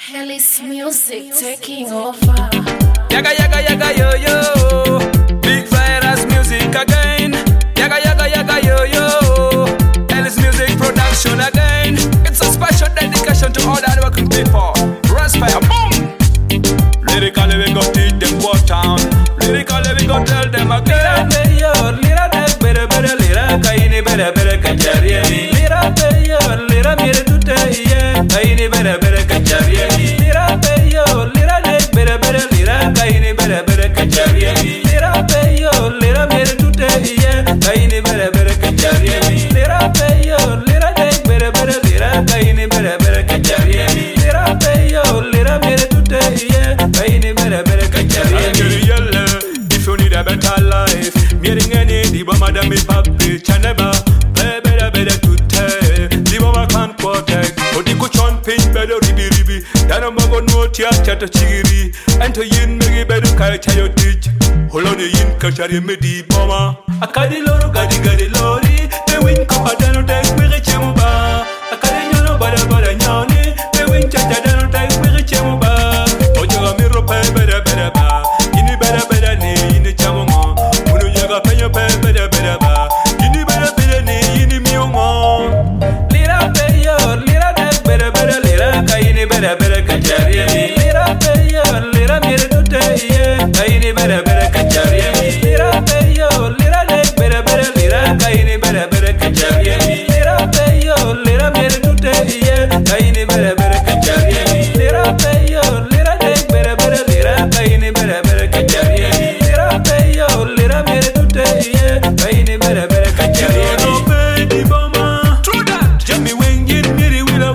Hellis music taking over. Yaga yaga yaga yo yo. Big Virus music again. Yaga yaga yaga yo yo. Hellis music production again. It's a special dedication to all the working people. Respect, boom. Lyrically we go teach them what town. Lyrically we go tell them again. Lira better better lira kaini better better kachariye. Lira beyo lira mere tutte ye kaini better better kachariye. Lira beyo lira better better lira kaini better better kachariye. Lira beyo lira mere tutte ye kaini better better kachariye. Lira beyo lira better better lira kaini better better kachariye. Lira beyo lira mere tutte ye kaini better better kachariye. If you need a better life, meeting any the bomber that me papi chaneba, better better to tell. The bomber can't protect, but the kuchon pin better ribi ribi. Then I'm gonna know tia chata chigiri. Enter yin megi better kai chayo teach. Hold on the yin kachari me di bomber. Akadi loro gadi lori. The win kapa dano take me rechemuba. Akadi nyano bada nyani. The win chacha dano take me rechemuba. Ojo mi rope better ba. Ini better ni ini chamungo. Munu yaga penyo better ba. Ini better ni ini miungo. Lira beyo lira better lira kaini better kachariye. Lira beyo lira mere tutte ye kaini better kachariye. Lira beyo lira better lira kaini better kachariye. Lira beyo lira mere tutte ye kaini better kachariye. Lira beyo lira better lira kaini better kachariye. Lira beyo lira mere tutte ye kaini better kachariye. No baby mama, true that. Jammy when you need it with a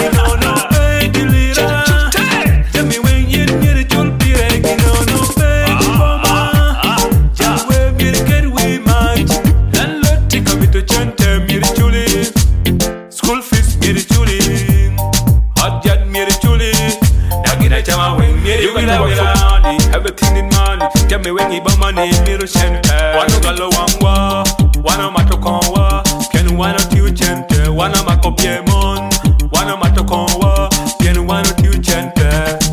no baby lira. Jammy when you need it you'll be ready. No baby mama. Jammy when you get we match. Landlord take me to chante me chuli. School fees me chuli. Hot jet me chuli. Nagina chama when me you gonna money. Everything in money. Jammy when you buy money me chante. Wano galo wangwa. Wana matokonwa. Ken wana tiu chante. Wana makopiemon. Wana matokonwa. Ken wana tiu chante.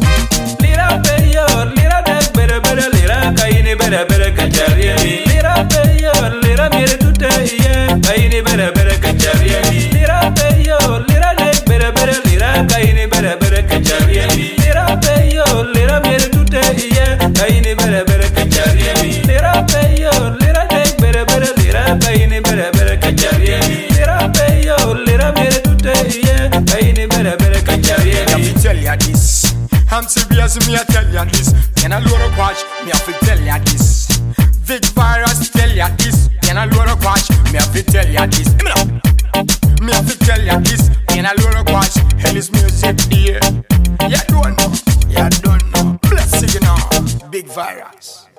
Lira beyo lira better lira kaini better kachariye. Lira beyo lira mere tutte ye kaini better kachariye. Lira beyo lira better lira kaini better kachariye. Lira beyo lira mere tutte ye kaini better kachariye. Lira beyo lira better lira kaini better kachariye. Lira beyo lira mere tutte ye kaini better kachariye. Let me tell ya this. I'm serious, me I tell ya this. Can I load a watch? Me I fi tell ya this. Big Virus tell ya this. Can I load a watch? Me I fi tell ya this. Me I fi tell ya this. Can I load a watch? Hellis music here. You don't know. Bless you now. Big Virus.